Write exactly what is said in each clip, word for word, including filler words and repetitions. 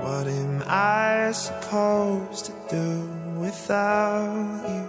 What am I supposed to do without you?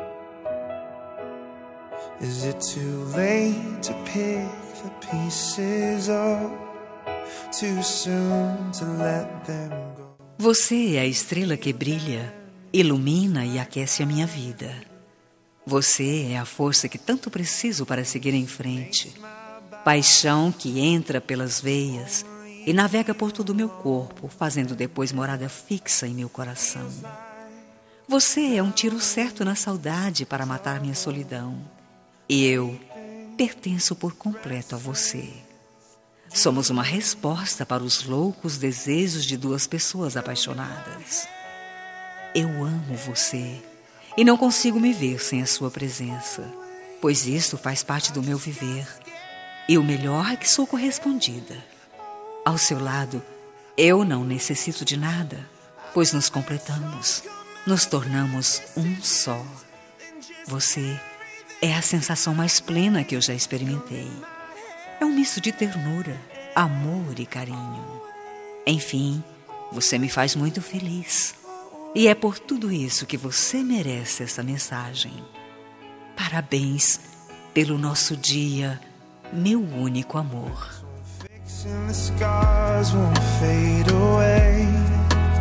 Is it too late to pick the pieces up? Too soon to let them go? Você é a estrela que brilha, ilumina e aquece a minha vida. Você é a força que tanto preciso para seguir em frente. Paixão que entra pelas veias e navega por todo o meu corpo, fazendo depois morada fixa em meu coração. Você é um tiro certo na saudade para matar minha solidão. E eu pertenço por completo a você. Somos uma resposta para os loucos desejos de duas pessoas apaixonadas. Eu amo você e não consigo me ver sem a sua presença, pois isto faz parte do meu viver. E o melhor é que sou correspondida. Ao seu lado, eu não necessito de nada, pois nos completamos, nos tornamos um só. Você é a sensação mais plena que eu já experimentei. É um misto de ternura, amor e carinho. Enfim, você me faz muito feliz. E é por tudo isso que você merece essa mensagem. Parabéns pelo nosso dia, meu único amor. The scars won't fade away.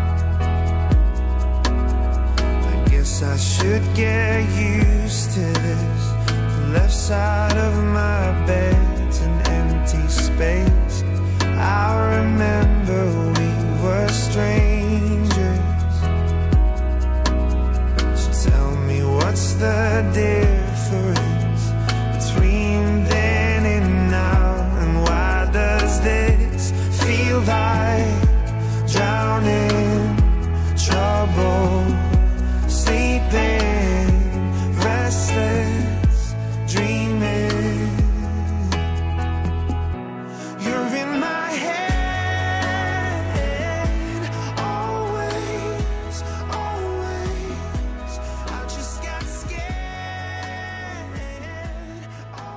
I guess I should get used to this.